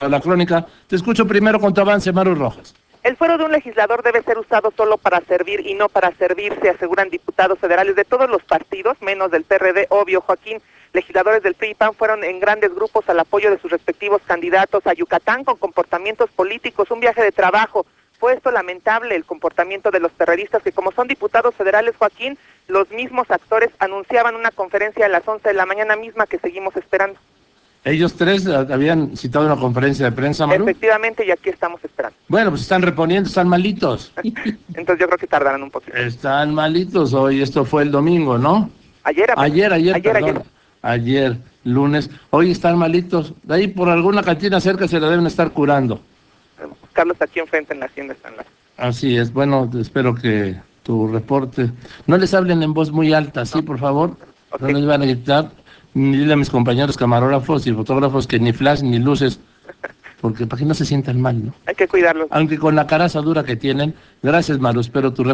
la crónica. Te escucho primero con tu avance, Maru Rojas. El fuero de un legislador debe ser usado solo para servir y no para servirse, aseguran diputados federales de todos los partidos, menos del PRD, obvio, Joaquín. Legisladores del PRI y PAN fueron en grandes grupos al apoyo de sus respectivos candidatos a Yucatán con comportamientos políticos, un viaje de trabajo. Fue esto lamentable el comportamiento de los terroristas que, como son diputados federales, Joaquín, los mismos actores anunciaban una conferencia a las 11 de la mañana misma que seguimos esperando. Ellos tres habían citado una conferencia de prensa, Maru. Efectivamente, y aquí estamos esperando. Bueno, pues están reponiendo, están malitos. Entonces yo creo que tardarán un poquito. Están malitos hoy, esto fue el domingo, ¿no? Ayer, Perdón. Ayer, lunes. Hoy están malitos. De ahí por alguna cantina cerca se la deben estar curando. Carlos, aquí enfrente en la hacienda están las... Así es. Bueno, espero que tu reporte... No les hablen en voz muy alta, ¿sí, por favor? No les van a gritar. Ni dile a mis compañeros camarógrafos y fotógrafos que ni flash ni luces, porque para que no se sientan mal, ¿no? Hay que cuidarlos. Aunque con la caraza dura que tienen. Gracias, Maru. Espero tu